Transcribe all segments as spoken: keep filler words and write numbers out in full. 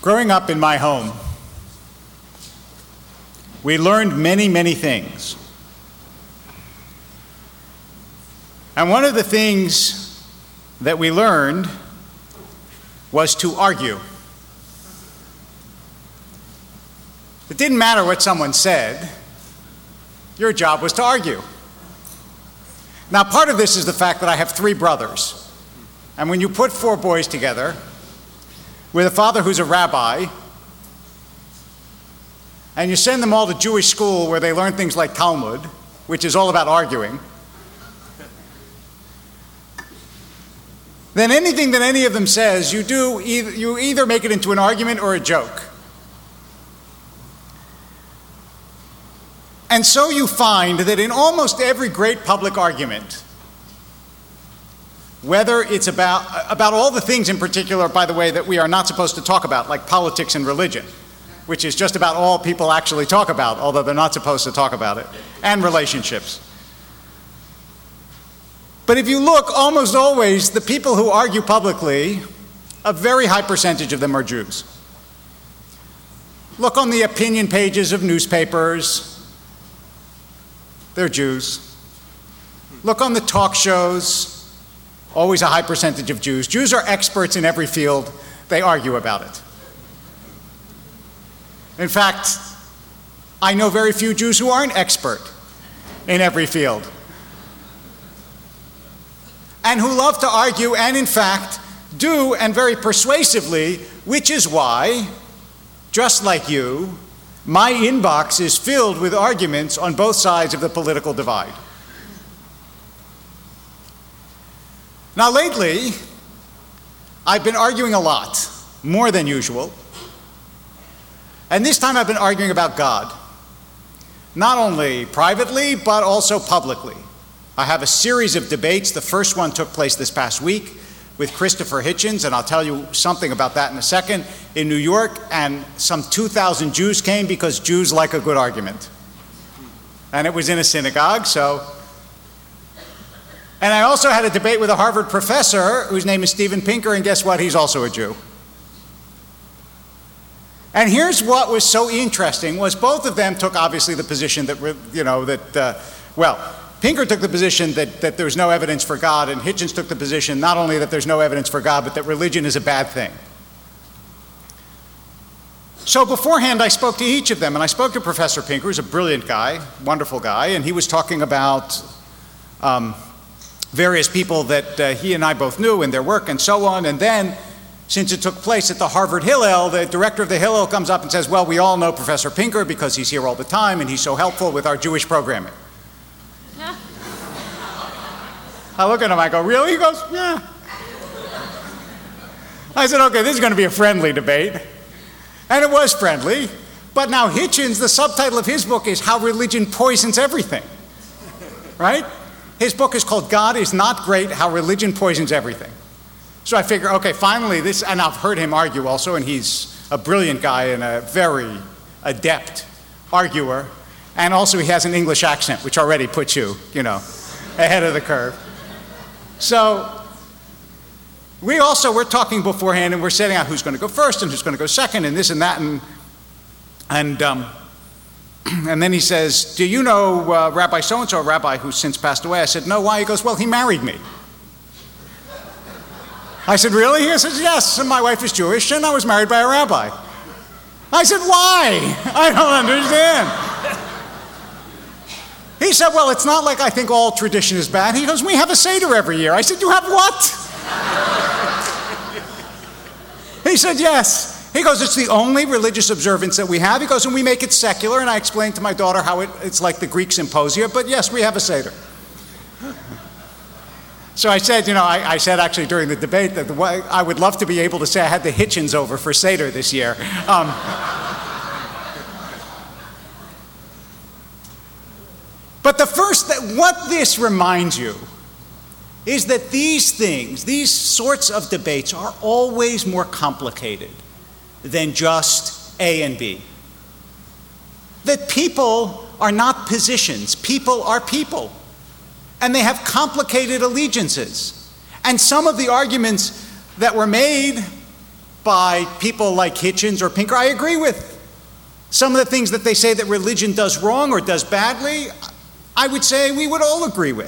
Growing up in my home, we learned many, many things. And one of the things that we learned was to argue. It didn't matter what someone said, your job was to argue. Now, part of this is the fact that I have three brothers. And when you put four boys together, with a father who's a rabbi, and you send them all to Jewish school where they learn things like Talmud, which is all about arguing, then anything that any of them says, you do either, you either make it into an argument or a joke. And so you find that in almost every great public argument, whether it's about, about all the things in particular, by the way, that we are not supposed to talk about, like politics and religion, which is just about all people actually talk about, although they're not supposed to talk about it, and relationships. But if you look, almost always, the people who argue publicly, a very high percentage of them are Jews. Look on the opinion pages of newspapers, they're Jews. Look on the talk shows, always a high percentage of Jews. Jews are experts in every field. They argue about it. In fact, I know very few Jews who aren't expert in every field and who love to argue and, in fact, do, and very persuasively, which is why, just like you, my inbox is filled with arguments on both sides of the political divide. Now, lately, I've been arguing a lot, more than usual. And this time I've been arguing about God, not only privately, but also publicly. I have a series of debates. The first one took place this past week with Christopher Hitchens, and I'll tell you something about that in a second, in New York, and some two thousand Jews came because Jews like a good argument. And it was in a synagogue, so... And I also had a debate with a Harvard professor whose name is Steven Pinker, and guess what? He's also a Jew. And here's what was so interesting, was both of them took obviously the position that, you know, that, uh, well, Pinker took the position that, that there's no evidence for God, and Hitchens took the position not only that there's no evidence for God, but that religion is a bad thing. So beforehand, I spoke to each of them, and I spoke to Professor Pinker, who's a brilliant guy, wonderful guy, and he was talking about um, various people that uh, he and I both knew and their work and so on. And then, since it took place at the Harvard Hillel, the director of the Hillel comes up and says, well, we all know Professor Pinker because he's here all the time and he's so helpful with our Jewish programming. I look at him, I go, really? He goes, yeah. I said, okay, this is going to be a friendly debate. And it was friendly. But now Hitchens, the subtitle of his book is How Religion Poisons Everything. Right? His book is called God is Not Great, How Religion Poisons Everything. So I figure, okay, finally this, and I've heard him argue also, and he's a brilliant guy and a very adept arguer. And also he has an English accent, which already puts you, you know, ahead of the curve. So we also, we're talking beforehand and we're setting out who's going to go first and who's going to go second and this and that. And, and, um, and then he says, do you know uh, Rabbi so-and-so, a rabbi who's since passed away? I said, no, why? He goes, well, he married me. I said, really? He says, yes, and my wife is Jewish and I was married by a rabbi. I said, why? I don't understand. He said, well, it's not like I think all tradition is bad. He goes, we have a Seder every year. I said, you have what? He said, yes. He goes, it's the only religious observance that we have. He goes, and we make it secular. And I explained to my daughter how it, it's like the Greek symposia, but yes, we have a Seder. So I said, you know, I, I said actually during the debate that the way, I would love to be able to say I had the Hitchens over for Seder this year. Um, but the first, that what this reminds you is that these things, these sorts of debates are always more complicated than just A and B. That people are not positions, people are people. And they have complicated allegiances. And some of the arguments that were made by people like Hitchens or Pinker, I agree with. Some of the things that they say that religion does wrong or does badly, I would say we would all agree with.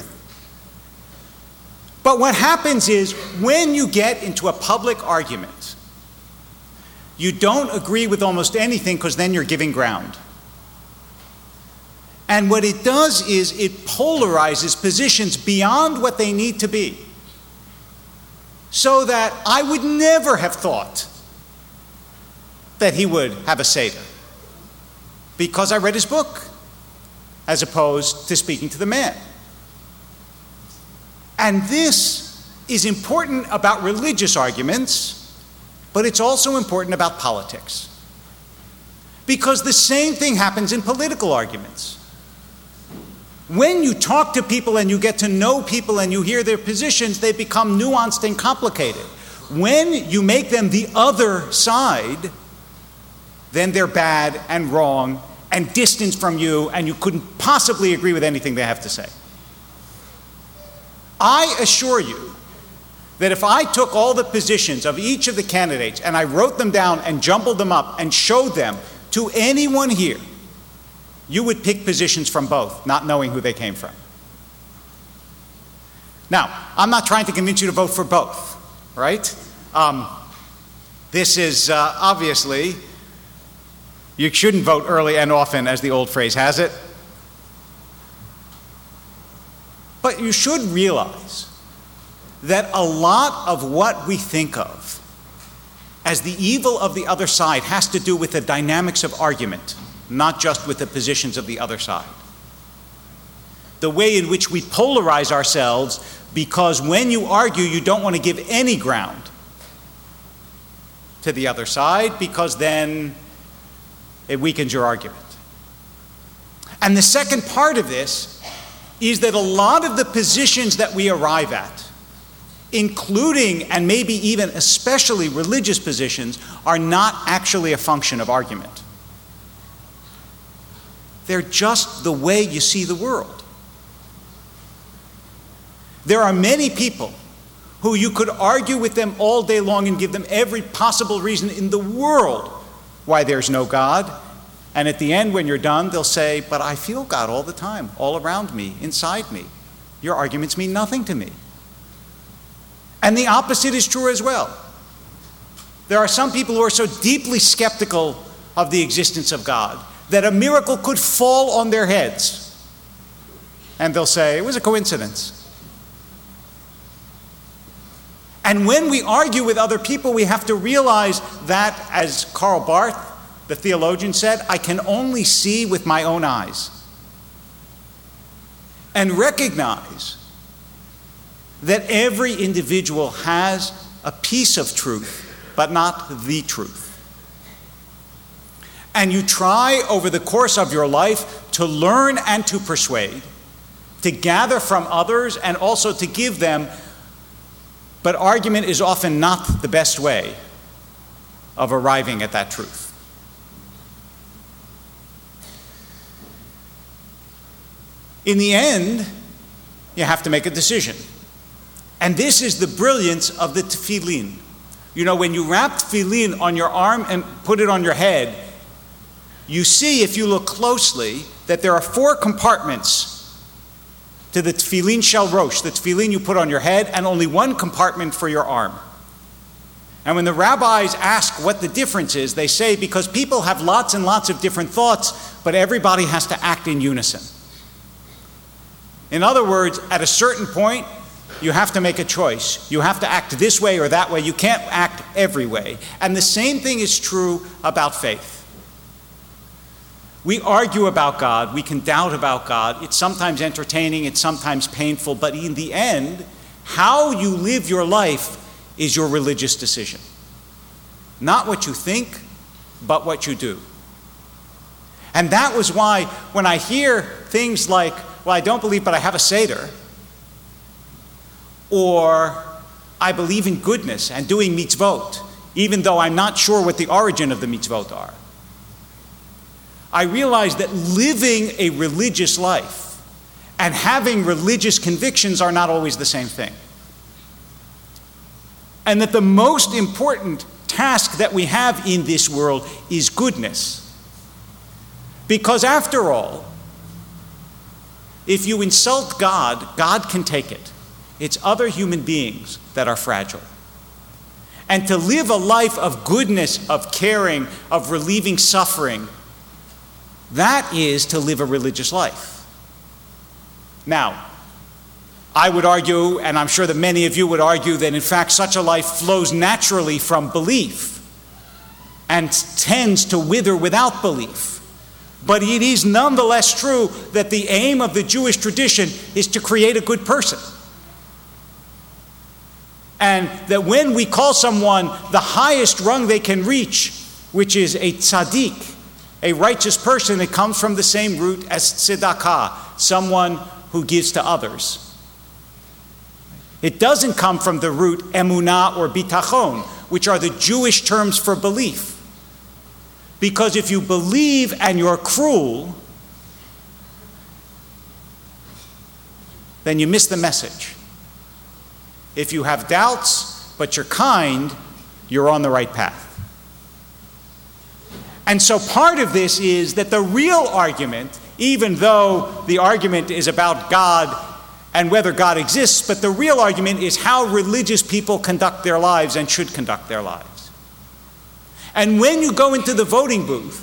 But what happens is when you get into a public argument, you don't agree with almost anything because then you're giving ground. And what it does is it polarizes positions beyond what they need to be. So that I would never have thought that he would have a Seder, because I read his book, as opposed to speaking to the man. And this is important about religious arguments, but it's also important about politics. Because the same thing happens in political arguments. When you talk to people and you get to know people and you hear their positions, they become nuanced and complicated. When you make them the other side, then they're bad and wrong and distant from you, and you couldn't possibly agree with anything they have to say. I assure you that if I took all the positions of each of the candidates and I wrote them down and jumbled them up and showed them to anyone here, you would pick positions from both, not knowing who they came from. Now, I'm not trying to convince you to vote for both, right? Um, this is uh, obviously, you shouldn't vote early and often, as the old phrase has it. But you should realize that a lot of what we think of as the evil of the other side has to do with the dynamics of argument, not just with the positions of the other side. The way in which we polarize ourselves, because when you argue, you don't want to give any ground to the other side, because then it weakens your argument. And the second part of this is that a lot of the positions that we arrive at, including and maybe even especially religious positions, are not actually a function of argument. They're just the way you see the world. There are many people who you could argue with them all day long and give them every possible reason in the world why there's no God. And at the end, when you're done, they'll say, but I feel God all the time, all around me, inside me. Your arguments mean nothing to me. And the opposite is true as well. There are some people who are so deeply skeptical of the existence of God that a miracle could fall on their heads. And they'll say, it was a coincidence. And when we argue with other people, we have to realize that, as Karl Barth, the theologian, said, I can only see with my own eyes. And recognize that every individual has a piece of truth, but not the truth. And you try over the course of your life to learn and to persuade, to gather from others and also to give them, but argument is often not the best way of arriving at that truth. In the end, you have to make a decision. And this is the brilliance of the tefillin. You know, when you wrap tefillin on your arm and put it on your head, you see, if you look closely, that there are four compartments to the tefillin shel rosh, the tefillin you put on your head, and only one compartment for your arm. And when the rabbis ask what the difference is, they say because people have lots and lots of different thoughts, but everybody has to act in unison. In other words, at a certain point, you have to make a choice. You have to act this way or that way. You can't act every way. And the same thing is true about faith. We argue about God. We can doubt about God. It's sometimes entertaining. It's sometimes painful. But in the end, how you live your life is your religious decision. Not what you think, but what you do. And that was why when I hear things like, well, I don't believe, but I have a Seder, or I believe in goodness and doing mitzvot, even though I'm not sure what the origin of the mitzvot are, I realize that living a religious life and having religious convictions are not always the same thing. And that the most important task that we have in this world is goodness. Because after all, if you insult God, God can take it. It's other human beings that are fragile. And to live a life of goodness, of caring, of relieving suffering, that is to live a religious life. Now, I would argue, and I'm sure that many of you would argue, that in fact such a life flows naturally from belief and tends to wither without belief. But it is nonetheless true that the aim of the Jewish tradition is to create a good person. And that when we call someone the highest rung they can reach, which is a tzaddik, a righteous person, it comes from the same root as tzedakah, someone who gives to others. It doesn't come from the root emunah or bitachon, which are the Jewish terms for belief. Because if you believe and you're cruel, then you miss the message. If you have doubts, but you're kind, you're on the right path. And so part of this is that the real argument, even though the argument is about God and whether God exists, but the real argument is how religious people conduct their lives and should conduct their lives. And when you go into the voting booth,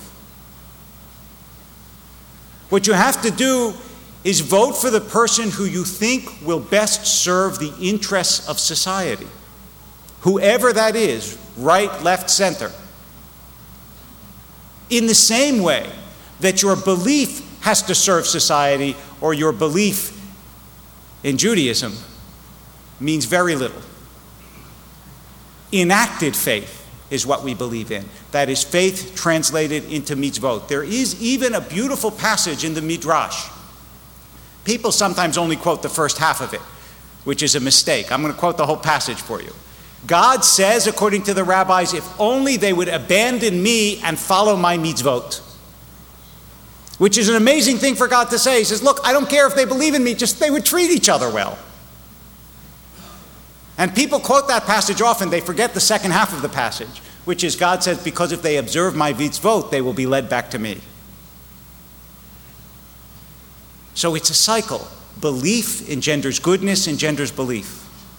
what you have to do is vote for the person who you think will best serve the interests of society. Whoever that is, right, left, center. In the same way that your belief has to serve society, or your belief in Judaism means very little. Enacted faith is what we believe in. That is faith translated into mitzvot. There is even a beautiful passage in the Midrash. People sometimes only quote the first half of it, which is a mistake. I'm going to quote the whole passage for you. God says, according to the rabbis, if only they would abandon me and follow my mitzvot. Which is an amazing thing for God to say. He says, look, I don't care if they believe in me, just they would treat each other well. And people quote that passage often, they forget the second half of the passage, which is God says, because if they observe my mitzvot, they will be led back to me. So it's a cycle. Belief engenders goodness, engenders belief.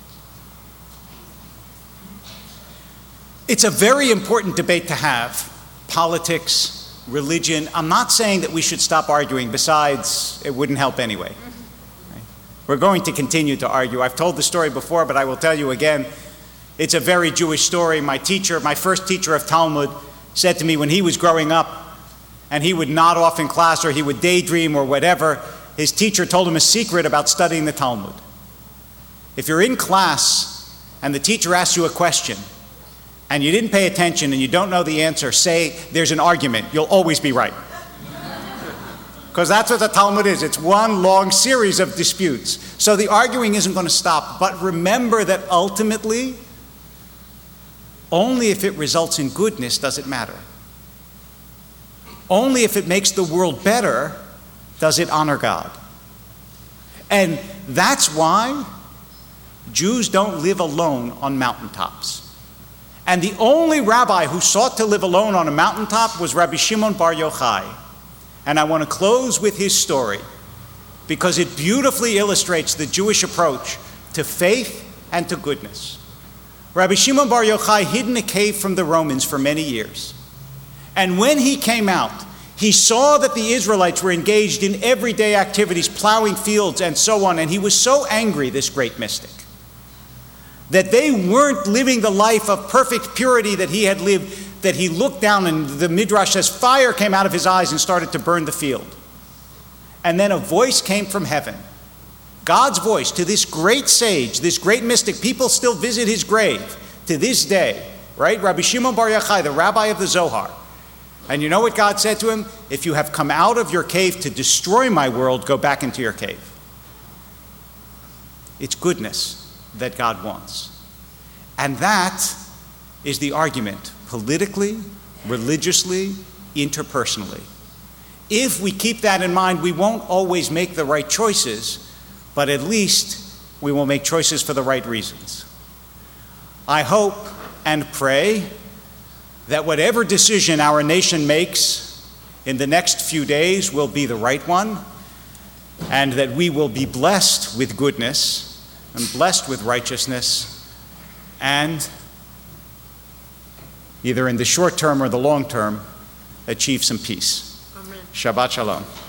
It's a very important debate to have, politics, religion. I'm not saying that we should stop arguing, besides, it wouldn't help anyway. Right? We're going to continue to argue. I've told the story before, but I will tell you again. It's a very Jewish story. My teacher, my first teacher of Talmud, said to me when he was growing up, and he would nod off in class or he would daydream or whatever, his teacher told him a secret about studying the Talmud. If you're in class and the teacher asks you a question and you didn't pay attention and you don't know the answer, say there's an argument. You'll always be right. Because that's what the Talmud is. It's one long series of disputes. So the arguing isn't going to stop. But remember that ultimately, only if it results in goodness does it matter. Only if it makes the world better does it honor God. And that's why Jews don't live alone on mountaintops. And the only rabbi who sought to live alone on a mountaintop was Rabbi Shimon Bar Yochai. And I want to close with his story because it beautifully illustrates the Jewish approach to faith and to goodness. Rabbi Shimon Bar Yochai hid in a cave from the Romans for many years. And when he came out, he saw that the Israelites were engaged in everyday activities, plowing fields and so on, and he was so angry, this great mystic, that they weren't living the life of perfect purity that he had lived, that he looked down and the Midrash says fire came out of his eyes and started to burn the field. And then a voice came from heaven, God's voice to this great sage, this great mystic. People still visit his grave to this day, right? Rabbi Shimon Bar Yochai, the rabbi of the Zohar. And you know what God said to him? If you have come out of your cave to destroy my world, go back into your cave. It's goodness that God wants. And that is the argument, politically, religiously, interpersonally. If we keep that in mind, we won't always make the right choices, but at least we will make choices for the right reasons. I hope and pray that whatever decision our nation makes in the next few days will be the right one, and that we will be blessed with goodness and blessed with righteousness, and either in the short term or the long term, achieve some peace. Amen. Shabbat Shalom.